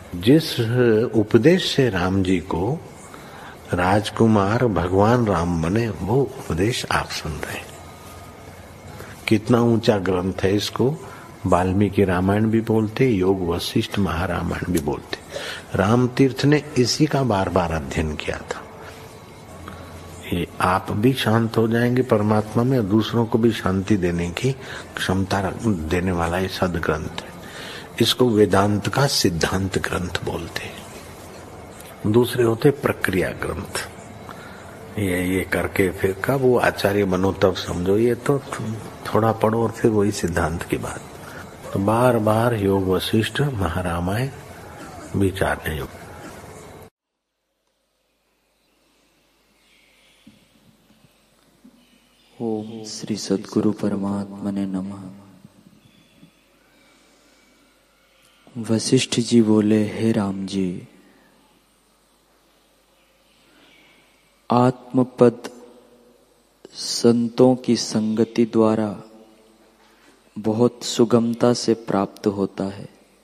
जिस उपदेश से राम जी को राजकुमार भगवान राम बने, वो उपदेश आप सुन रहे हैं। कितना ऊंचा ग्रंथ है, इसको वाल्मीकि रामायण भी बोलते, योग वशिष्ठ महारामायण भी बोलते। राम तीर्थ ने इसी का बार बार अध्ययन किया था। ये आप भी शांत हो जाएंगे परमात्मा में, और दूसरों को भी शांति देने की क्षमता देने वाला ये सदग्रंथ है। इसको वेदांत का सिद्धांत ग्रंथ बोलते हैं। दूसरे होते प्रक्रिया ग्रंथ। ये करके फिर कब वो आचार्य बनो तब समझो, ये तो थोड़ा पढ़ो और फिर वही सिद्धांत की बात। तो बार बार योग वशिष्ठ महारामायण विचारने योग। ओम श्री सद्गुरु परमात्मने नमः। वशिष्ठ जी बोले, हे राम जी, आत्मपद संतों की संगति द्वारा बहुत सुगमता से प्राप्त होता है।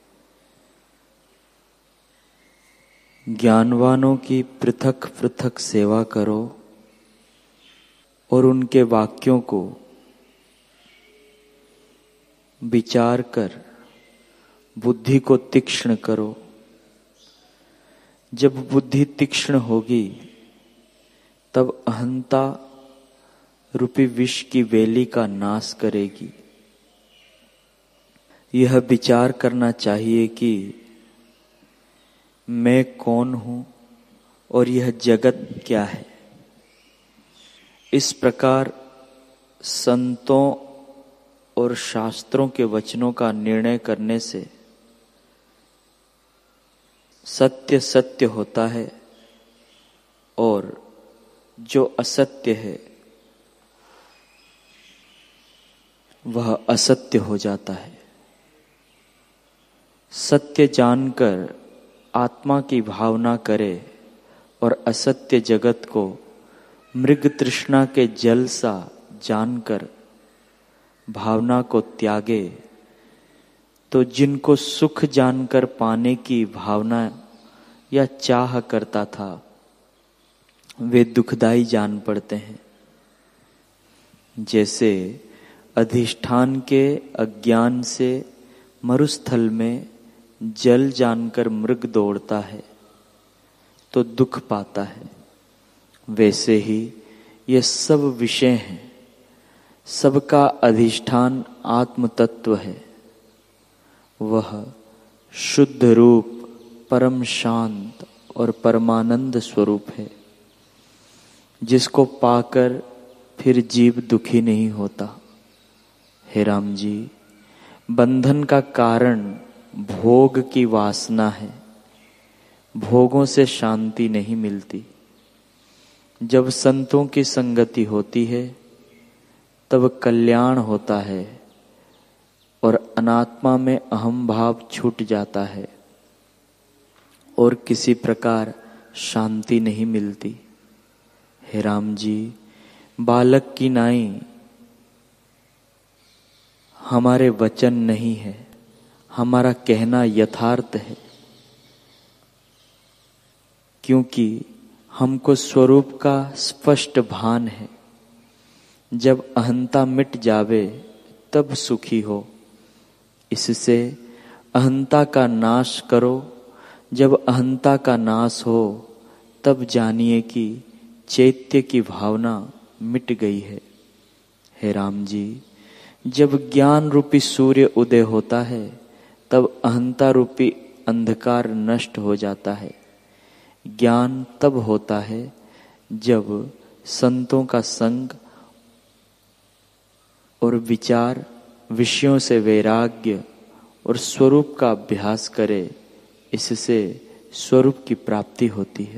ज्ञानवानों की पृथक पृथक सेवा करो और उनके वाक्यों को विचार कर बुद्धि को तीक्ष्ण करो। जब बुद्धि तीक्ष्ण होगी तब अहंता रूपी विष की वेली का नाश करेगी। यह विचार करना चाहिए कि मैं कौन हूं और यह जगत क्या है। इस प्रकार संतों और शास्त्रों के वचनों का निर्णय करने से सत्य सत्य होता है और जो असत्य है वह असत्य हो जाता है। सत्य जानकर आत्मा की भावना करे और असत्य जगत को मृग तृष्णा के जल सा जानकर भावना को त्यागे, तो जिनको सुख जानकर पाने की भावना या चाह करता था वे दुखदाई जान पड़ते हैं। जैसे अधिष्ठान के अज्ञान से मरुस्थल में जल जानकर मृग दौड़ता है तो दुख पाता है, वैसे ही ये सब विषय हैं। सबका अधिष्ठान आत्म तत्व है। वह शुद्ध रूप, परम शांत और परमानंद स्वरूप है, जिसको पाकर फिर जीव दुखी नहीं होता। हे राम जी, बंधन का कारण भोग की वासना है। भोगों से शांति नहीं मिलती। जब संतों की संगति होती है तब कल्याण होता है और अनात्मा में अहम भाव छूट जाता है और किसी प्रकार शांति नहीं मिलती। हे राम जी, बालक की नाई हमारे वचन नहीं है, हमारा कहना यथार्थ है, क्योंकि हमको स्वरूप का स्पष्ट भान है। जब अहंता मिट जावे तब सुखी हो। इससे अहंता का नाश करो। जब अहंता का नाश हो तब जानिए कि चैत्य की भावना मिट गई है। हे राम जी, जब ज्ञान रूपी सूर्य उदय होता है तब अहंता रूपी अंधकार नष्ट हो जाता है। ज्ञान तब होता है जब संतों का संग और विचार, विषयों से वैराग्य और स्वरूप का अभ्यास करे। इससे स्वरूप की प्राप्ति होती है।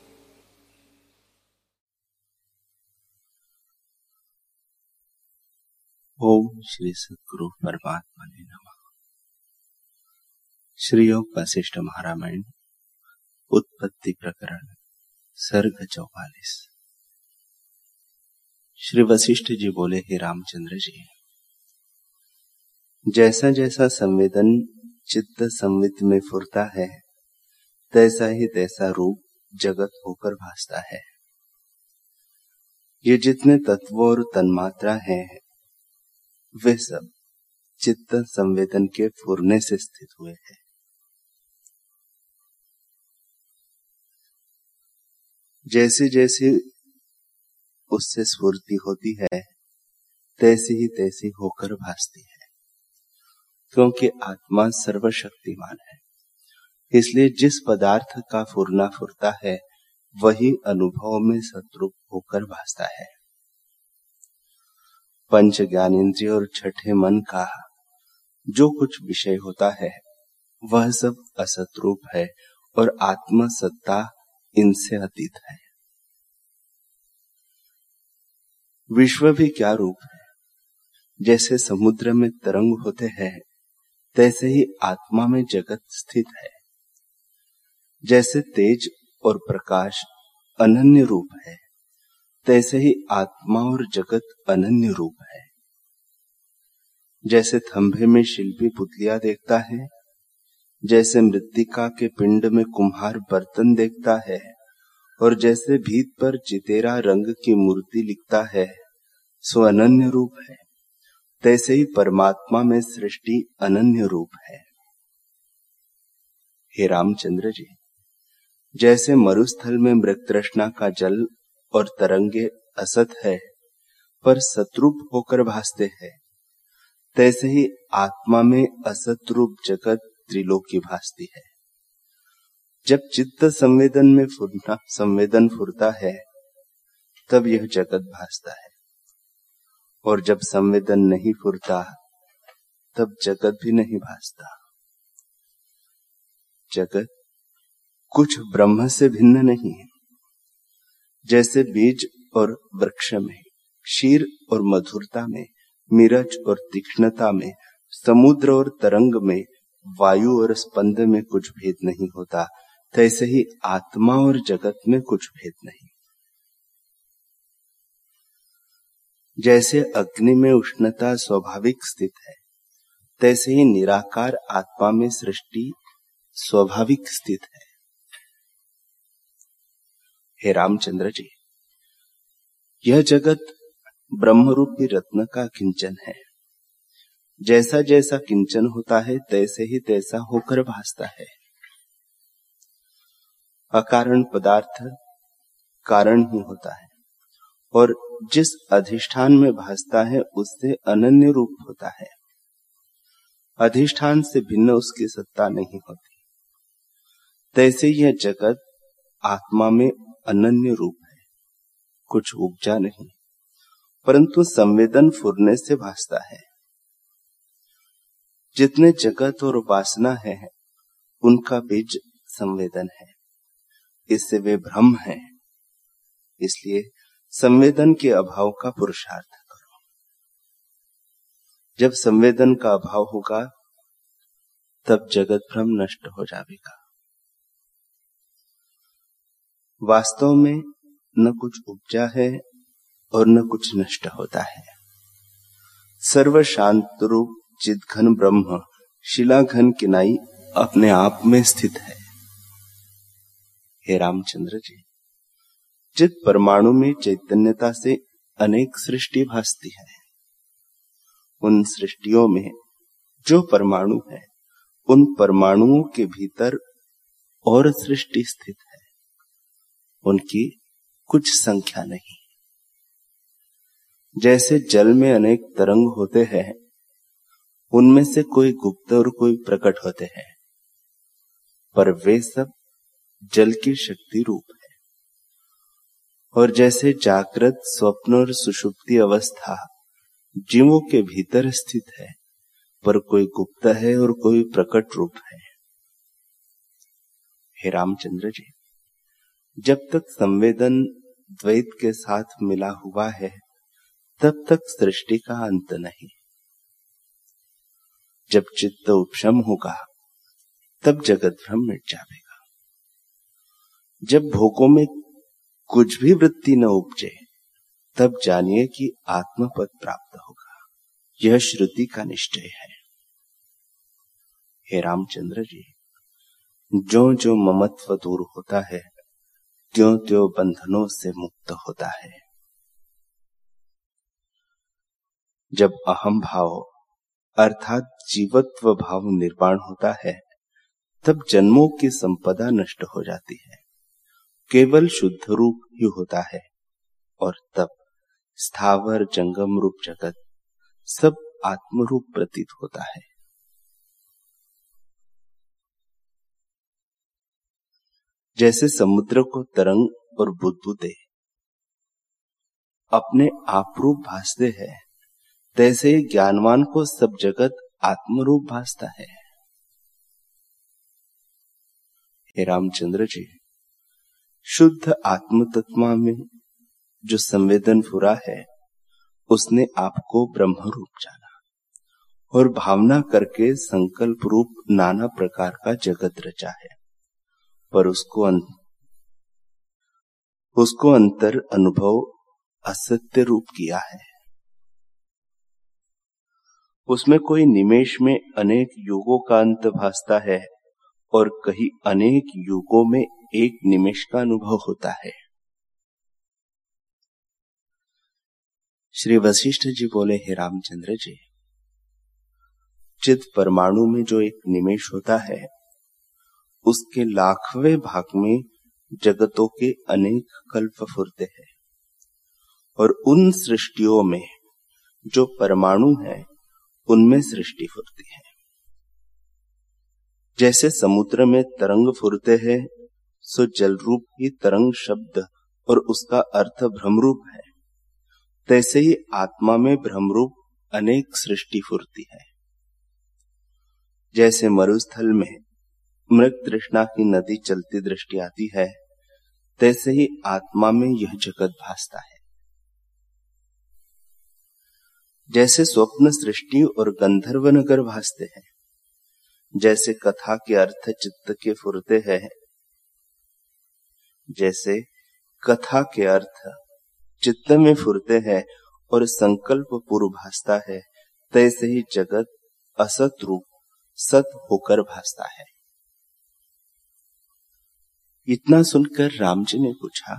ओम श्री सद्गुरु परमात्मने नमः। श्री योग वशिष्ठ महारामायण उत्पत्ति प्रकरण सर्ग 44। श्री वशिष्ठ जी बोले, हे रामचंद्र जी, जैसा जैसा संवेदन चित्त संवित में फुरता है तैसा ही तैसा रूप जगत होकर भासता है। ये जितने तत्व और तन्मात्रा हैं, वे सब चित्त संवेदन के फुरने से स्थित हुए हैं। जैसे जैसे उससे स्फूर्ति होती है, तैसी ही तैसी होकर भासती है। क्योंकि आत्मा सर्वशक्तिमान है, इसलिए जिस पदार्थ का फुरना फुरता है वही अनुभव में सतरूप होकर भासता है। पंच ज्ञानेंद्रिय और छठे मन का जो कुछ विषय होता है वह सब असतरूप है और आत्म सत्ता इनसे अतीत है। विश्व भी क्या रूप है? जैसे समुद्र में तरंग होते हैं, तैसे ही आत्मा में जगत स्थित है। जैसे तेज और प्रकाश अनन्य रूप है, तैसे ही आत्मा और जगत अनन्य रूप है। जैसे थंभे में शिल्पी पुतलियां देखता है, जैसे मृत्तिका के पिंड में कुम्हार बर्तन देखता है, और जैसे भीत पर चितेरा रंग की मूर्ति लिखता है, सो अनन्य रूप है, तैसे ही परमात्मा में सृष्टि अनन्य रूप है। हे रामचंद्र जी, जैसे मरुस्थल में मृग तृष्णा का जल और तरंगे असत है पर सतरूप होकर भासते हैं, तैसे ही आत्मा में असत रूप जगत त्रिलोकी भासती है। जब चित्त संवेदन में संवेदन फुरता है, तब यह जगत भासता है, और जब संवेदन नहीं फुरता, तब जगत भी नहीं भासता। जगत कुछ ब्रह्म से भिन्न नहीं है। जैसे बीज और वृक्ष में, क्षीर और मधुरता में, मिरच और तीक्ष्णता में, समुद्र और तरंग में, वायु और स्पंद में कुछ भेद नहीं होता, तैसे ही आत्मा और जगत में कुछ भेद नहीं। जैसे अग्नि में उष्णता स्वाभाविक स्थित है, तैसे ही निराकार आत्मा में सृष्टि स्वाभाविक स्थित है। हे रामचंद्र जी, यह जगत ब्रह्मरूपी रत्न का किंचन है। जैसा जैसा किंचन होता है, तैसे ही तैसा होकर भासता है। अकारण पदार्थ कारण ही होता है, और जिस अधिष्ठान में भासता है उससे अनन्य रूप होता है। अधिष्ठान से भिन्न उसकी सत्ता नहीं होती। तैसे यह जगत आत्मा में अनन्य रूप है, कुछ उपजा नहीं, परंतु संवेदन फुरने से भासता है। जितने जगत और वासना है, उनका बीज संवेदन है, इससे वे भ्रम है। इसलिए संवेदन के अभाव का पुरुषार्थ करो। जब संवेदन का अभाव होगा, तब जगत भ्रम नष्ट हो जाएगा। वास्तव में न कुछ उपजा है और न कुछ नष्ट होता है। सर्व शांत रूप चिद्घन ब्रह्म शिलाघन किनाई अपने आप में स्थित है। हे रामचंद्र जी, चित परमाणु में चैतन्यता से अनेक सृष्टि भासती है। उन सृष्टियों में जो परमाणु है, उन परमाणुओं के भीतर और सृष्टि स्थित है। उनकी कुछ संख्या नहीं। जैसे जल में अनेक तरंग होते हैं, उनमें से कोई गुप्त और कोई प्रकट होते हैं, पर वे सब जल की शक्ति रूप है। और जैसे जागृत, स्वप्न और सुषुप्ति अवस्था जीवों के भीतर स्थित है, पर कोई गुप्त है और कोई प्रकट रूप है। हे रामचंद्र जी, जब तक संवेदन द्वैत के साथ मिला हुआ है, तब तक सृष्टि का अंत नहीं। जब चित्त उपशम होगा, तब जगत भ्रम मिट जाएगा। जब भोगों में कुछ भी वृत्ति न उपजे, तब जानिए कि आत्मपद प्राप्त होगा। यह श्रुति का निश्चय है। हे रामचंद्र जी, ज्यों ज्यों ममत्व दूर होता है, त्यों त्यों बंधनों से मुक्त होता है। जब अहम भाव अर्थात जीवत्व भाव निर्माण होता है, तब जन्मों की संपदा नष्ट हो जाती है, केवल शुद्ध रूप ही होता है, और तब स्थावर जंगम रूप जगत सब आत्मरूप प्रतीत होता है। जैसे समुद्र को तरंग और बुदबुदे अपने आप रूप भासते हैं, तैसे ही ज्ञानवान को सब जगत आत्मरूप भासता है। हे रामचंद्र जी, शुद्ध आत्म तत्व में जो संवेदन फुरा है, उसने आपको ब्रह्म रूप जाना और भावना करके संकल्प रूप नाना प्रकार का जगत रचा है, पर उसको अंतर अनुभव असत्य रूप किया है। उसमें कोई निमेष में अनेक युगों का अंत भासता है और कहीं अनेक युगों में एक निमेष का अनुभव होता है। श्री वशिष्ठ जी बोले, हे रामचंद्र जी, चित परमाणु में जो एक निमेष होता है, उसके लाखवें भाग में जगतों के अनेक कल्प फुरते हैं, और उन सृष्टियों में जो परमाणु है, उनमें सृष्टि फुरती है। जैसे समुद्र में तरंग फुरते हैं, सो जल रूप ही तरंग शब्द और उसका अर्थ भ्रमरूप है, तैसे ही आत्मा में भ्रमरूप अनेक सृष्टि फुरती है। जैसे मरुस्थल में मृग तृष्णा की नदी चलती दृष्टि आती है, तैसे ही आत्मा में यह जगत भासता है। जैसे स्वप्न सृष्टि और गंधर्व नगर भासते हैं, जैसे कथा के अर्थ चित्त के फुरते हैं, जैसे कथा के अर्थ चित्त में फुरते हैं और संकल्प पूर्व भासता है, तैसे ही जगत असत रूप सत होकर भासता है। इतना सुनकर राम जी ने पूछा,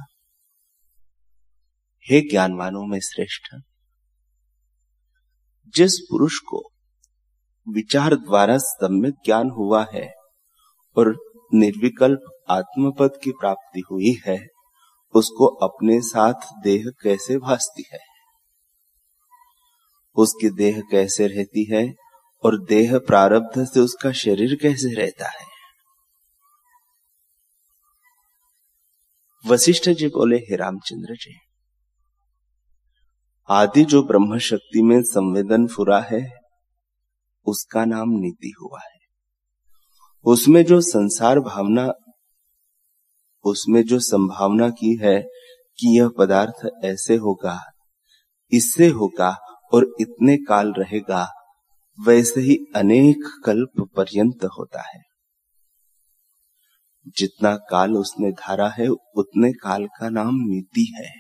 हे ज्ञानवानों में श्रेष्ठ, जिस पुरुष को विचार द्वारा सम्यक ज्ञान हुआ है और निर्विकल्प आत्मपद की प्राप्ति हुई है, उसको अपने साथ देह कैसे भासती है, उसकी देह कैसे रहती है और देह प्रारब्ध से उसका शरीर कैसे रहता है। वशिष्ठ जी बोले, हे रामचंद्र जी, आदि जो ब्रह्म शक्ति में संवेदन फुरा है, उसका नाम नीति हुआ है। उसमें जो संसार भावना, उसमें जो संभावना की है कि यह पदार्थ ऐसे होगा, इससे होगा और इतने काल रहेगा, वैसे ही अनेक कल्प पर्यंत होता है। जितना काल उसने धारा है, उतने काल का नाम नीति है।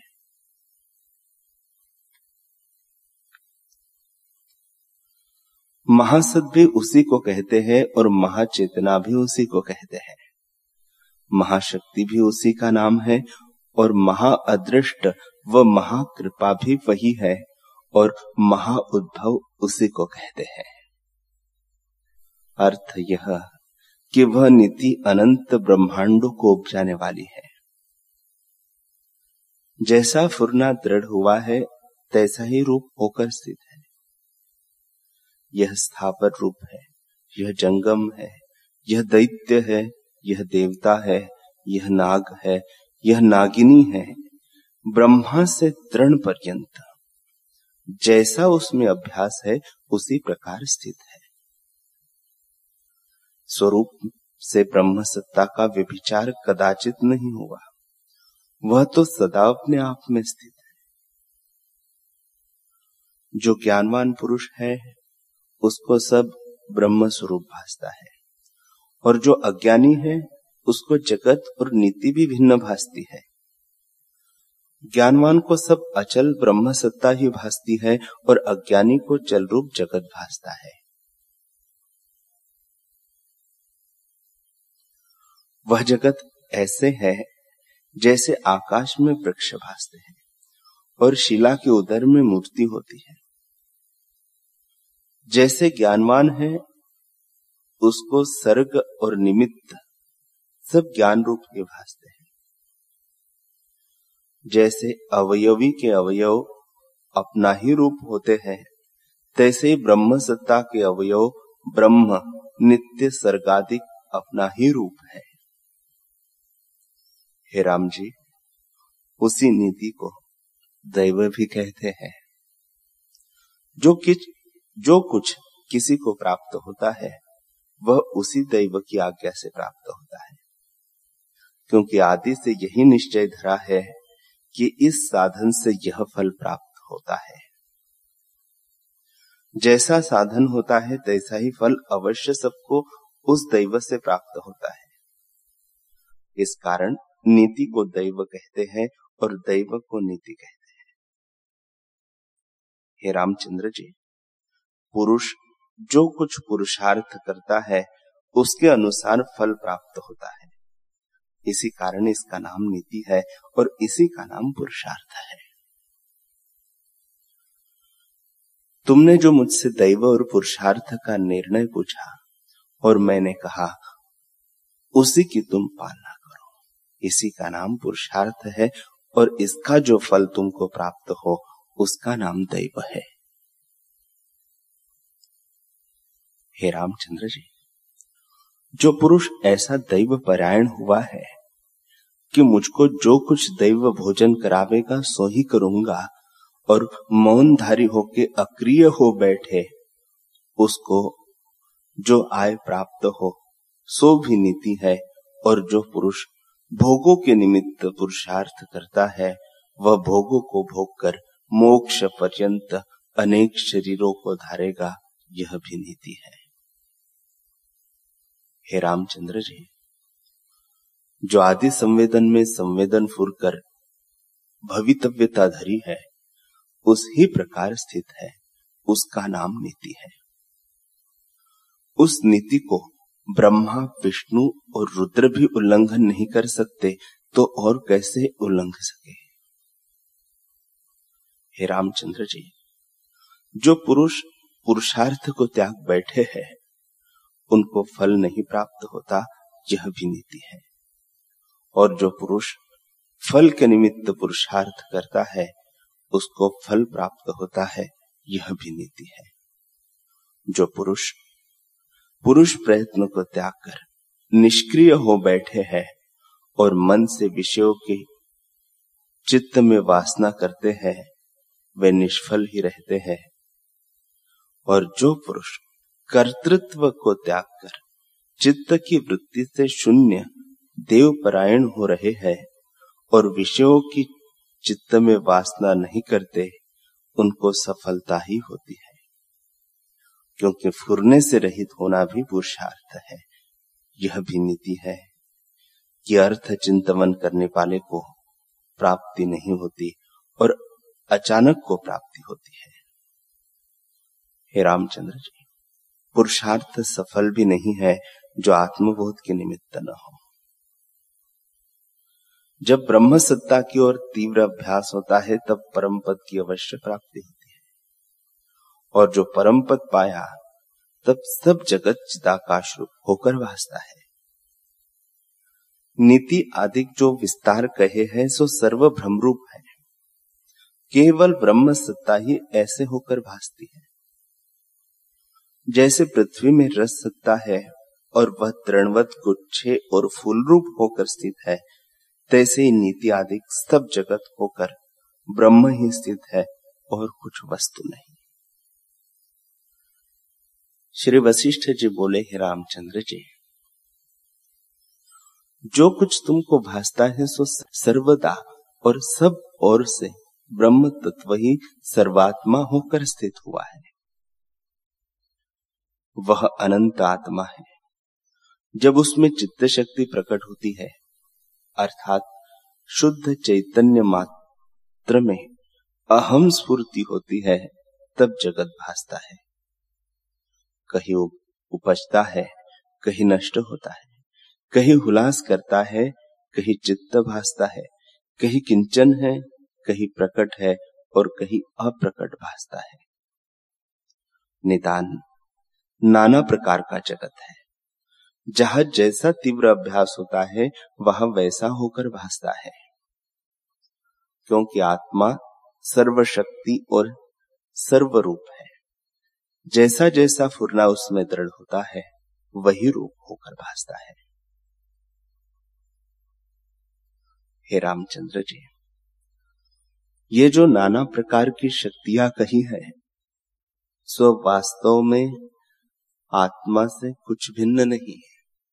महासत भी उसी को कहते हैं और महाचेतना भी उसी को कहते हैं। महाशक्ति भी उसी का नाम है और महाअदृष्ट व महाकृपा भी वही है और महाउद्भव उसी को कहते हैं। अर्थ यह कि वह नीति अनंत ब्रह्मांडों को उपजाने वाली है। जैसा फुरना दृढ़ हुआ है, तैसा ही रूप होकर स्थित है। यह स्थावर रूप है, यह जंगम है, यह दैत्य है, यह देवता है, यह नाग है, यह नागिनी है। ब्रह्मा से तृण पर्यंत जैसा उसमें अभ्यास है, उसी प्रकार स्थित है। स्वरूप से ब्रह्म सत्ता का व्यभिचार कदाचित नहीं हुआ, वह तो सदा अपने आप में स्थित है। जो ज्ञानवान पुरुष है, उसको सब ब्रह्म स्वरूप भासता है, और जो अज्ञानी है, उसको जगत और नीति भी भिन्न भासती है। ज्ञानवान को सब अचल ब्रह्म सत्ता ही भासती है और अज्ञानी को चल रूप जगत भासता है। वह जगत ऐसे है जैसे आकाश में वृक्ष भासते हैं और शिला के उदर में मूर्ति होती है। जैसे ज्ञानवान है उसको सर्ग और निमित्त सब ज्ञान रूप के भासते हैं। जैसे अवयवी के अवयव अपना ही रूप होते हैं, तैसे ब्रह्म सत्ता के अवयव ब्रह्म नित्य सर्गादिक अपना ही रूप है। हे राम जी, उसी नीति को दैव भी कहते हैं। जो कुछ किसी को प्राप्त होता है वह उसी दैव की आज्ञा से प्राप्त होता है, क्योंकि आदि से यही निश्चय धरा है कि इस साधन से यह फल प्राप्त होता है। जैसा साधन होता है तैसा ही फल अवश्य सबको उस दैव से प्राप्त होता है। इस कारण नीति को दैव कहते हैं और दैव को नीति कहते हैं। हे रामचंद्र जी, पुरुष जो कुछ पुरुषार्थ करता है उसके अनुसार फल प्राप्त होता है। इसी कारण इसका नाम नीति है और इसी का नाम पुरुषार्थ है। तुमने जो मुझसे दैव और पुरुषार्थ का निर्णय पूछा और मैंने कहा उसी की तुम पालना करो, इसी का नाम पुरुषार्थ है और इसका जो फल तुमको प्राप्त हो उसका नाम दैव है। हे रामचंद्र जी, जो पुरुष ऐसा दैव परायण हुआ है कि मुझको जो कुछ दैव भोजन करावेगा सो ही करूंगा और मौनधारी होके अक्रिय हो बैठे, उसको जो आय प्राप्त हो सो भी नीति है। और जो पुरुष भोगों के निमित्त पुरुषार्थ करता है वह भोगों को भोग कर मोक्ष पर्यंत अनेक शरीरों को धारेगा, यह भी नीति है। हे रामचंद्र जी, जो आदि संवेदन में संवेदन फुरकर भवितव्यता धरी है उस ही प्रकार स्थित है, उसका नाम नीति है। उस नीति को ब्रह्मा, विष्णु और रुद्र भी उल्लंघन नहीं कर सकते तो और कैसे उल्लंघ सके। हे रामचंद्र जी, जो पुरुष पुरुषार्थ को त्याग बैठे हैं उनको फल नहीं प्राप्त होता, यह भी नीति है। और जो पुरुष फल के निमित्त पुरुषार्थ करता है उसको फल प्राप्त होता है, यह भी नीति है। जो पुरुष प्रयत्न को त्याग कर निष्क्रिय हो बैठे हैं और मन से विषयों के चित्त में वासना करते हैं, वे निष्फल ही रहते हैं। और जो पुरुष कर्तृत्व को त्याग कर चित्त की वृत्ति से शून्य देव परायण हो रहे हैं और विषयों की चित्त में वासना नहीं करते, उनको सफलता ही होती है। क्योंकि फुरने से रहित होना भी पुरुषार्थ है। यह भी नीति है कि अर्थ चिंतन करने वाले को प्राप्ति नहीं होती और अचानक को प्राप्ति होती है। हे रामचंद्र जी, पुरुषार्थ सफल भी नहीं है जो आत्मबोध के निमित्त न हो। जब ब्रह्म सत्ता की ओर तीव्र अभ्यास होता है तब परम पद की अवश्य प्राप्ति होती है। और जो परम पद पाया तब सब जगत चिदाकाश रूप होकर भासता है। नीति आदि जो विस्तार कहे हैं सो सर्व भ्रम रूप है। केवल ब्रह्म सत्ता ही ऐसे होकर भासती है। जैसे पृथ्वी में रस सत्ता है और वह तृणवत गुच्छे और फूल रूप होकर स्थित है, तैसे ही नीति आदि सब जगत होकर ब्रह्म ही स्थित है और कुछ वस्तु नहीं। श्री वशिष्ठ जी बोले, हे रामचंद्र जी, जो कुछ तुमको भासता है सो सर्वदा और सब ओर से ब्रह्म तत्व ही सर्वात्मा होकर स्थित हुआ है। वह अनंत आत्मा है। जब उसमें चित्त शक्ति प्रकट होती है अर्थात शुद्ध चैतन्य मात्र में अहम स्फूर्ति होती है, तब जगत भासता है। कहीं उपजता है, कहीं नष्ट होता है, कहीं हुलास करता है, कहीं चित्त भासता है, कहीं किंचन है, कहीं प्रकट है और कहीं अप्रकट भासता है। निदान नाना प्रकार का जगत है। जहां जैसा तीव्र अभ्यास होता है वहां वैसा होकर भासता है, क्योंकि आत्मा सर्वशक्ति और सर्वरूप है। जैसा जैसा फुरना उसमें दृढ़ होता है वही रूप होकर भासता है। हे रामचंद्र जी, ये जो नाना प्रकार की शक्तियां कही है सो वास्तव में आत्मा से कुछ भिन्न नहीं है।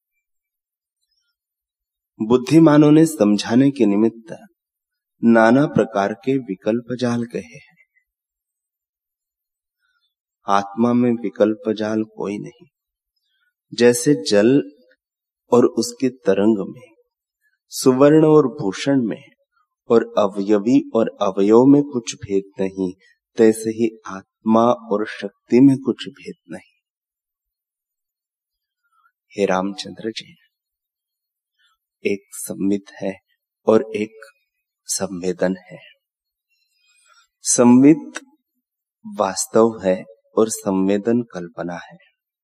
बुद्धिमानों ने समझाने के निमित्त नाना प्रकार के विकल्प जाल कहे हैं। आत्मा में विकल्प जाल कोई नहीं। जैसे जल और उसके तरंग में, सुवर्ण और भूषण में और अवयवी और अवयव में कुछ भेद नहीं, तैसे ही आत्मा और शक्ति में कुछ भेद नहीं। हे रामचंद्र जी, एक संवित है और एक संवेदन है। संवित वास्तव है और संवेदन कल्पना है।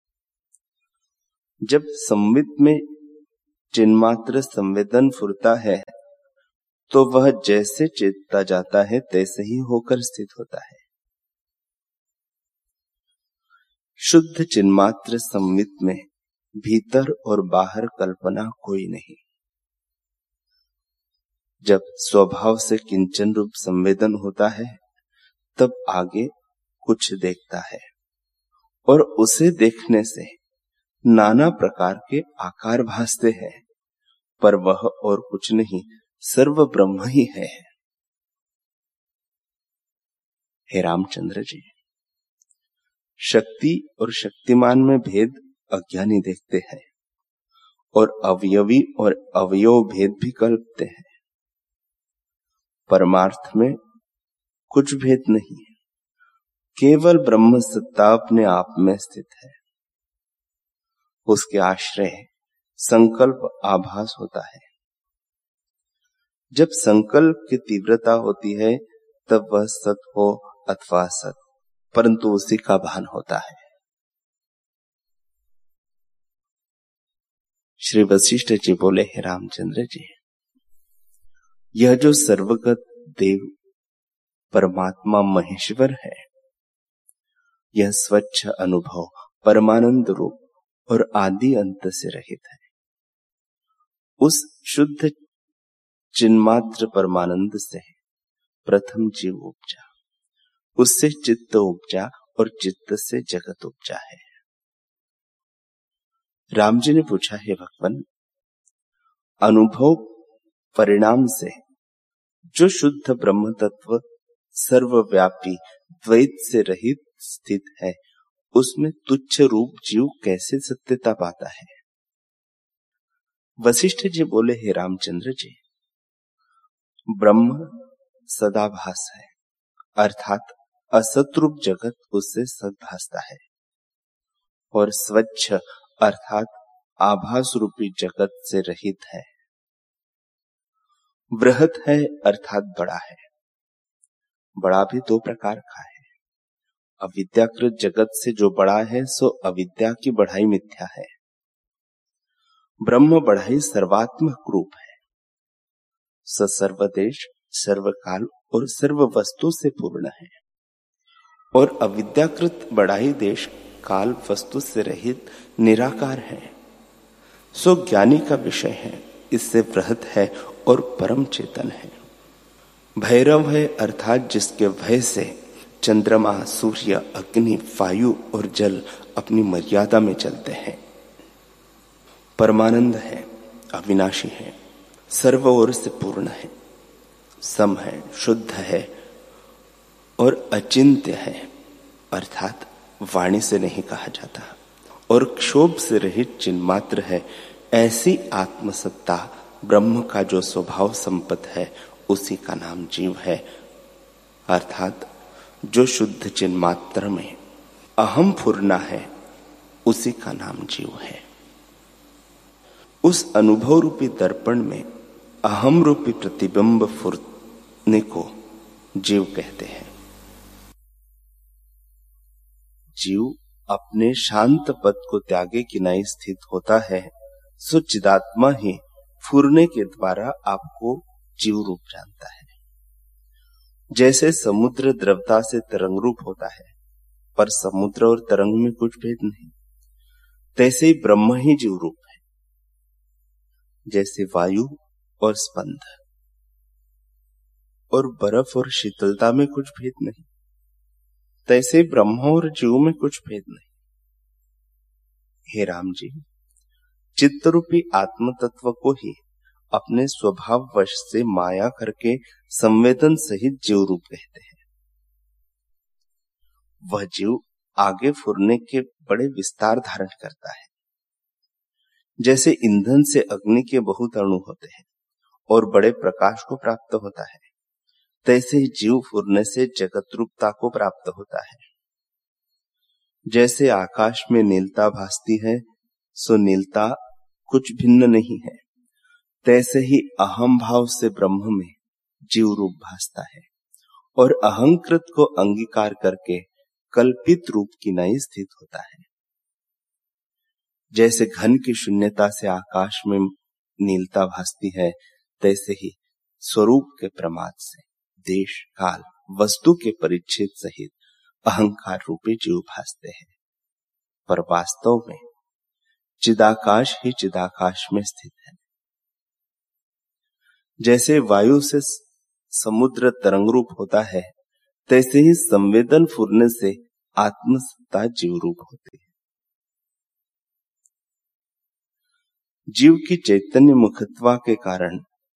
जब संवित में चिन्मात्र संवेदन फुरता है तो वह जैसे चेतता जाता है तैसे ही होकर स्थित होता है। शुद्ध चिन्मात्र संवित में भीतर और बाहर कल्पना कोई नहीं। जब स्वभाव से किंचन रूप संवेदन होता है तब आगे कुछ देखता है और उसे देखने से नाना प्रकार के आकार भासते हैं, पर वह और कुछ नहीं, सर्व ब्रह्म ही है। हे रामचंद्र जी, शक्ति और शक्तिमान में भेद अज्ञानी देखते हैं और अवयवी और अवयव भेद भी कल्पते हैं। परमार्थ में कुछ भेद नहीं है, केवल ब्रह्म सत्ता अपने आप में स्थित है। उसके आश्रय संकल्प आभास होता है। जब संकल्प की तीव्रता होती है तब वह सत हो अथवा असत, परंतु उसी का भान होता है। श्री वशिष्ठ जी बोले, हे रामचंद्र जी, यह जो सर्वगत देव परमात्मा महेश्वर है, यह स्वच्छ अनुभव परमानंद रूप और आदि अंत से रहित है। उस शुद्ध चिन्मात्र परमानंद से प्रथम जीव उपजा, उससे चित्त उपजा और चित्त से जगत उपजा है। राम जी ने पूछा, हे भगवान, अनुभव परिणाम से जो शुद्ध ब्रह्म तत्व सर्वव्यापी द्वैत से रहित स्थित है, उसमें तुच्छ रूप जीव कैसे सत्यता पाता है? वशिष्ठ जी बोले, हे रामचंद्र जी, ब्रह्म सदाभास है, अर्थात असतरूप जगत उससे सद भासता है, और स्वच्छ अर्थात आभास रूपी जगत से रहित है। बृहत है अर्थात बड़ा है। बड़ा भी दो प्रकार का है। अविद्याकृत जगत से जो बड़ा है सो अविद्या की बढ़ाई मिथ्या है। ब्रह्म बढ़ाई सर्वात्मक रूप है। स सर्वदेश, सर्वकाल और सर्व वस्तु से पूर्ण है, और अविद्याकृत बढ़ाई देश काल वस्तु से रहित निराकार है। सो ज्ञानी का विषय है, इससे बृहत है और परम चेतन है। भैरव है अर्थात जिसके भय से चंद्रमा, सूर्य, अग्नि, वायु और जल अपनी मर्यादा में चलते हैं। परमानंद है, अविनाशी है, सर्व ओर से पूर्ण है, सम है, शुद्ध है और अचिंत्य है, अर्थात वाणी से नहीं कहा जाता, और क्षोभ से रहित चिन्मात्र है। ऐसी आत्मसत्ता ब्रह्म का जो स्वभाव संपत्त है उसी का नाम जीव है, अर्थात जो शुद्ध चिन्मात्र में अहम फुरना है उसी का नाम जीव है। उस अनुभव रूपी दर्पण में अहम रूपी प्रतिबिंब फुरने को जीव कहते हैं। जीव अपने शांत पद को त्यागे किनाई स्थित होता है, सो चिदात्मा ही फुरने के द्वारा आपको जीव रूप जानता है। जैसे समुद्र द्रवता से तरंग रूप होता है, पर समुद्र और तरंग में कुछ भेद नहीं, तैसे ही ब्रह्म ही जीव रूप है। जैसे वायु और स्पंद और बर्फ और शीतलता में कुछ भेद नहीं, तैसे ब्रह्म और जीव में कुछ भेद नहीं। हे राम जी, चित्त रूपी आत्म तत्व को ही अपने स्वभाव वश से माया करके संवेदन सहित जीव रूप कहते हैं। वह जीव आगे फुरने के बड़े विस्तार धारण करता है। जैसे ईंधन से अग्नि के बहुत अणु होते हैं और बड़े प्रकाश को प्राप्त होता है, तैसे ही जीव फुरने से जगत रूपता को प्राप्त होता है। जैसे आकाश में नीलता भासती है, सो नीलता कुछ भिन्न नहीं है, तैसे ही अहम भाव से ब्रह्म में जीव रूप भासता है और अहंकृत को अंगीकार करके कल्पित रूप की नई स्थित होता है। जैसे घन की शून्यता से आकाश में नीलता भासती है, तैसे ही स्वरूप के प्रमाद से देश काल वस्तु के परिच्छेद सहित अहंकार रूपी जीव भासते हैं, पर वास्तव में चिदाकाश ही चिदाकाश में स्थित है। जैसे वायु से समुद्र तरंग रूप होता है, तैसे ही संवेदन फुरने से आत्मसत्ता जीव रूप होती है। जीव की चैतन्य मुखत्वा के कारण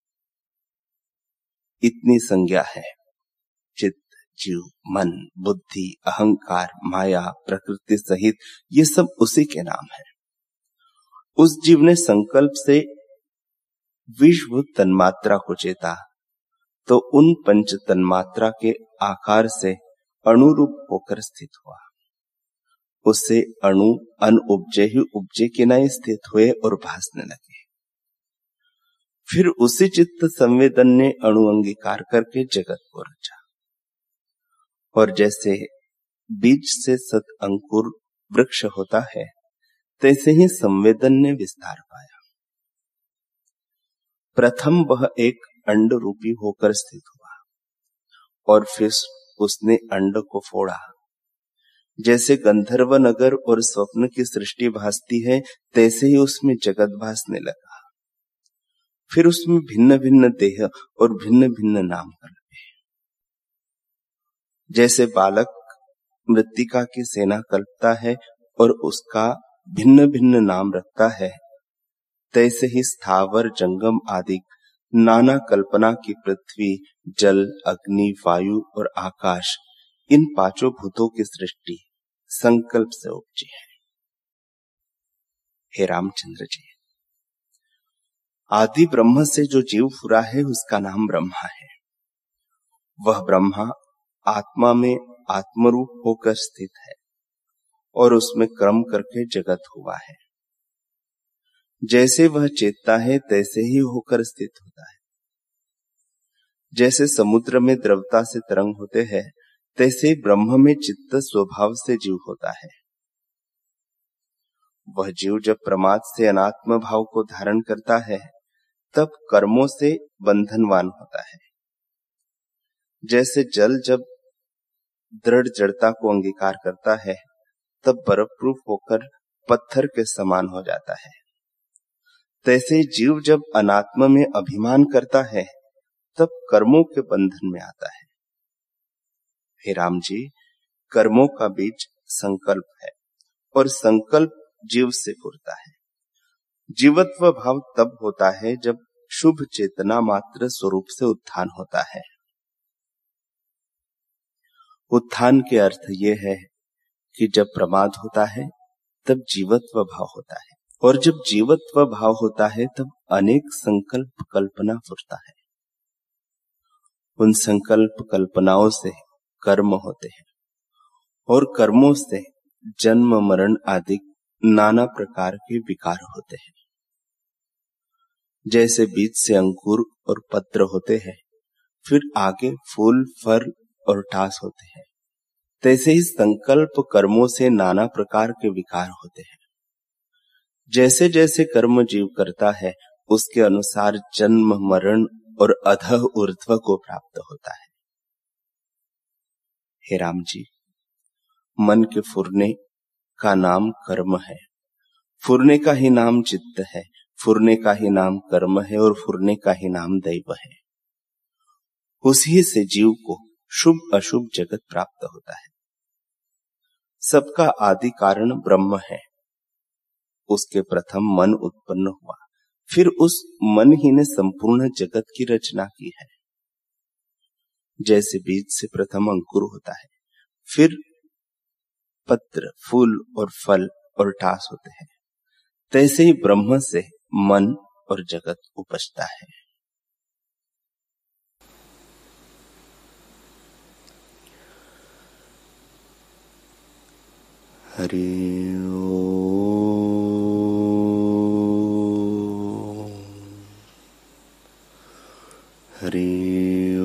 इतनी संज्ञा है। चित्त, जीव, मन, बुद्धि, अहंकार, माया, प्रकृति सहित ये सब उसी के नाम है। उस जीव ने संकल्प से विश्व तन्मात्रा को चेता, तो उन पंच तन्मात्रा के आकार से अणुरूप होकर स्थित हुआ। उससे अणु अन उपजे ही उपजे के नए स्थित हुए और भासने लगे। फिर उसी चित्त संवेदन ने अणु अंगीकार करके जगत को रचा, और जैसे बीज से सत अंकुर वृक्ष होता है, तैसे ही संवेदन ने विस्तार पाया। प्रथम वह एक अंड रूपी होकर स्थित हुआ और फिर उसने अंड को फोड़ा। जैसे गंधर्व नगर और स्वप्न की सृष्टि भासती है, तैसे ही उसमें जगत भासने लगा। फिर उसमें भिन्न भिन्न देह और भिन्न भिन्न नाम कल्पे। जैसे बालक मृत्तिका की सेना कल्पता है और उसका भिन्न भिन्न नाम रखता है, तैसे ही स्थावर जंगम आदि नाना कल्पना की पृथ्वी, जल, अग्नि, वायु और आकाश, इन पांचों भूतों की सृष्टि संकल्प से उपजी है। हे रामचंद्र जी, आदि ब्रह्म से जो जीव फुरा है, उसका नाम ब्रह्मा है। वह ब्रह्मा आत्मा में आत्मरूप होकर स्थित है और उसमें क्रम करके जगत हुआ है। जैसे वह चेतता है, तैसे ही होकर स्थित होता है। जैसे समुद्र में द्रवता से तरंग होते हैं, तैसे ब्रह्म में चित्त स्वभाव से जीव होता है। वह जीव जब प्रमाद से अनात्म भाव को धारण करता है, तब कर्मों से बंधनवान होता है। जैसे जल जब दृढ़ जड़ता को अंगीकार करता है, तब बर्फरूप होकर पत्थर के समान हो जाता है। तैसे जीव जब अनात्म में अभिमान करता है, तब कर्मों के बंधन में आता है। हे राम जी, कर्मों का बीज संकल्प है और संकल्प जीव से फूटता है। जीवत्व भाव तब होता है जब शुभ चेतना मात्र स्वरूप से उत्थान होता है। उत्थान के अर्थ यह है कि जब प्रमाद होता है, तब जीवत्व भाव होता है, और जब जीवत्व भाव होता है, तब अनेक संकल्प कल्पना फुटता है। उन संकल्प कल्पनाओं से कर्म होते हैं और कर्मों से जन्म मरण आदि नाना प्रकार के विकार होते हैं। जैसे बीज से अंकुर और पत्र होते हैं, फिर आगे फूल, फल और टास होते हैं, तैसे ही संकल्प कर्मों से नाना प्रकार के विकार होते हैं। जैसे जैसे कर्म जीव करता है, उसके अनुसार जन्म, मरण और अधः ऊर्ध्व को प्राप्त होता है। हे राम जी, मन के फुरने का नाम कर्म है, फुरने का ही नाम चित्त है, फुरने का ही नाम कर्म है और फुरने का ही नाम दैव है। उसी से जीव को शुभ अशुभ जगत प्राप्त होता है। सबका आदि कारण ब्रह्म है। उसके प्रथम मन उत्पन्न हुआ, फिर उस मन ही ने संपूर्ण जगत की रचना की है। जैसे बीज से प्रथम अंकुर होता है, फिर पत्र, फूल और फल और टास होते हैं, तैसे ही ब्रह्म से मन और जगत उपजता है। हरि ओम, हरि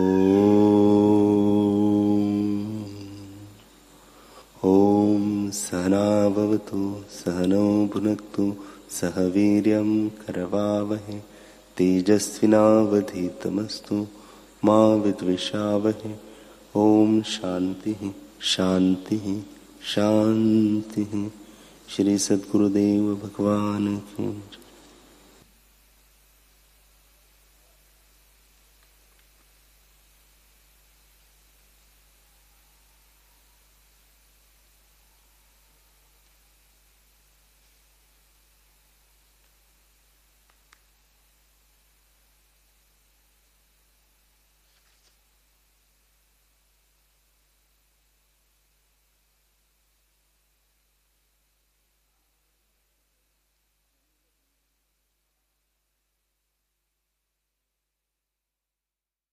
ओम। सहना भवतु, सहनौ भुनक्तु, सह वीर्यं करवावहै, तेजस्विनावधीतमस्तु मा विद्विषावहै। ओम शांति शांति शांति। श्री सद्गुरुदेव भगवान की।